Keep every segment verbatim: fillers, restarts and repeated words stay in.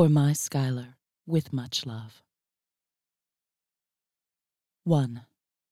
For my Skylar, with much love. one.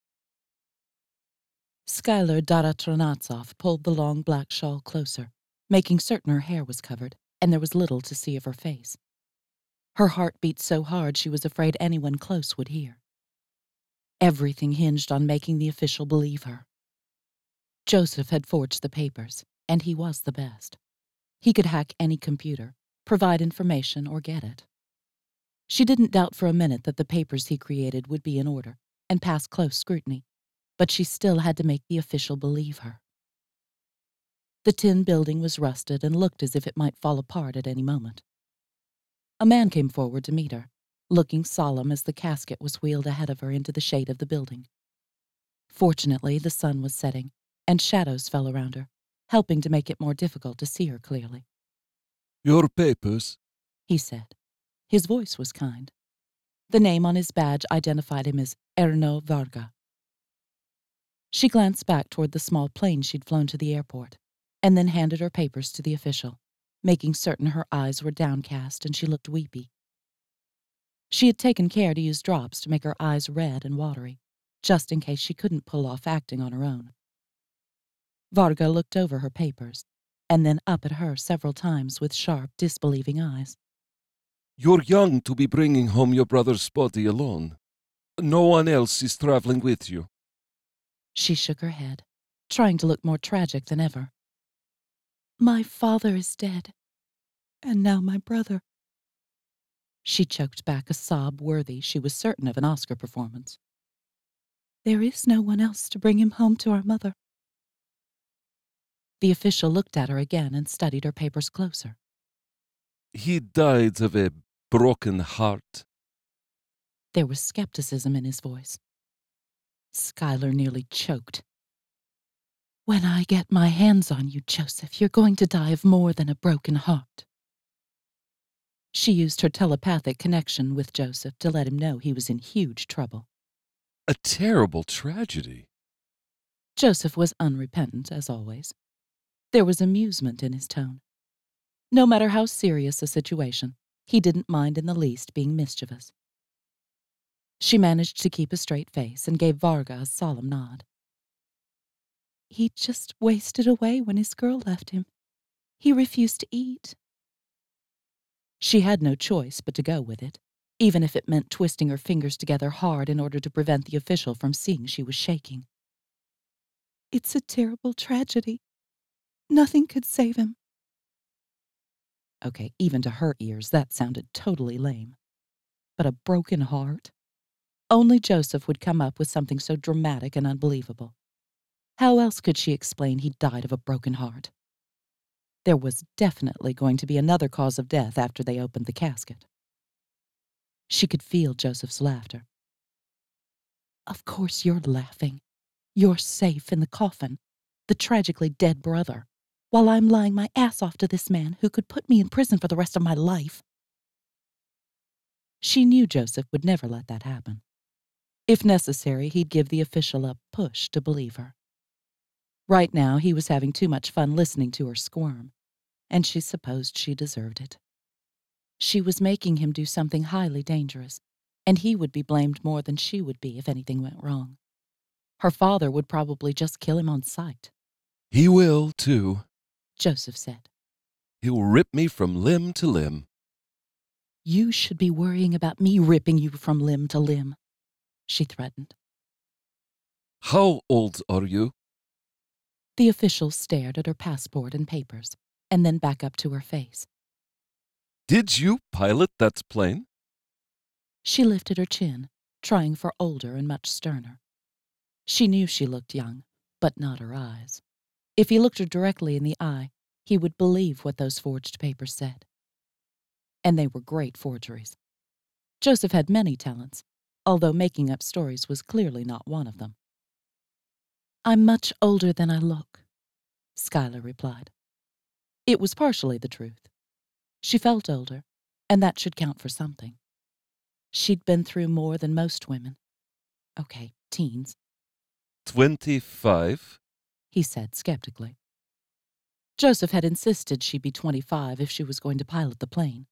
Skylar Daratronatsov pulled the long black shawl closer, making certain her hair was covered, and there was little to see of her face. Her heart beat so hard she was afraid anyone close would hear. Everything hinged on making the official believe her. Joseph had forged the papers, and he was the best. He could hack any computer, provide information, or get it. She didn't doubt for a minute that the papers he created would be in order and pass close scrutiny, but she still had to make the official believe her. The tin building was rusted and looked as if it might fall apart at any moment. A man came forward to meet her, looking solemn as the casket was wheeled ahead of her into the shade of the building. Fortunately, the sun was setting, and shadows fell around her, helping to make it more difficult to see her clearly. "Your papers," he said. His voice was kind. The name on his badge identified him as Erno Varga. She glanced back toward the small plane she'd flown to the airport, and then handed her papers to the official, making certain her eyes were downcast and she looked weepy. She had taken care to use drops to make her eyes red and watery, just in case she couldn't pull off acting on her own. Varga looked over her papers, and then up at her several times with sharp, disbelieving eyes. "You're young to be bringing home your brother's body alone. No one else is traveling with you." She shook her head, trying to look more tragic than ever. "My father is dead, and now my brother." She choked back a sob worthy, she was certain, of an Oscar performance. "There is no one else to bring him home to our mother." The official looked at her again and studied her papers closer. "He died of a broken heart." There was skepticism in his voice. Skylar nearly choked. "When I get my hands on you, Joseph, you're going to die of more than a broken heart." She used her telepathic connection with Joseph to let him know he was in huge trouble. "A terrible tragedy." Joseph was unrepentant, as always. There was amusement in his tone. No matter how serious a situation, he didn't mind in the least being mischievous. She managed to keep a straight face and gave Varga a solemn nod. "He just wasted away when his girl left him. He refused to eat." She had no choice but to go with it, even if it meant twisting her fingers together hard in order to prevent the official from seeing she was shaking. "It's a terrible tragedy. Nothing could save him." Okay, even to her ears, that sounded totally lame. But a broken heart? Only Joseph would come up with something so dramatic and unbelievable. How else could she explain he died of a broken heart? There was definitely going to be another cause of death after they opened the casket. She could feel Joseph's laughter. "Of course you're laughing. You're safe in the coffin, the tragically dead brother, while I'm lying my ass off to this man who could put me in prison for the rest of my life." She knew Joseph would never let that happen. If necessary, he'd give the official a push to believe her. Right now, he was having too much fun listening to her squirm, and she supposed she deserved it. She was making him do something highly dangerous, and he would be blamed more than she would be if anything went wrong. Her father would probably just kill him on sight. "He will, too," Joseph said. "He'll rip me from limb to limb." "You should be worrying about me ripping you from limb to limb," she threatened. "How old are you?" The official stared at her passport and papers, and then back up to her face. "Did you pilot that plane?" She lifted her chin, trying for older and much sterner. She knew she looked young, but not her eyes. If he looked her directly in the eye, he would believe what those forged papers said. And they were great forgeries. Joseph had many talents, although making up stories was clearly not one of them. "I'm much older than I look," Skylar replied. It was partially the truth. She felt older, and that should count for something. She'd been through more than most women. Okay, teens. Twenty-five, he said skeptically. Joseph had insisted she'd be twenty-five if she was going to pilot the plane.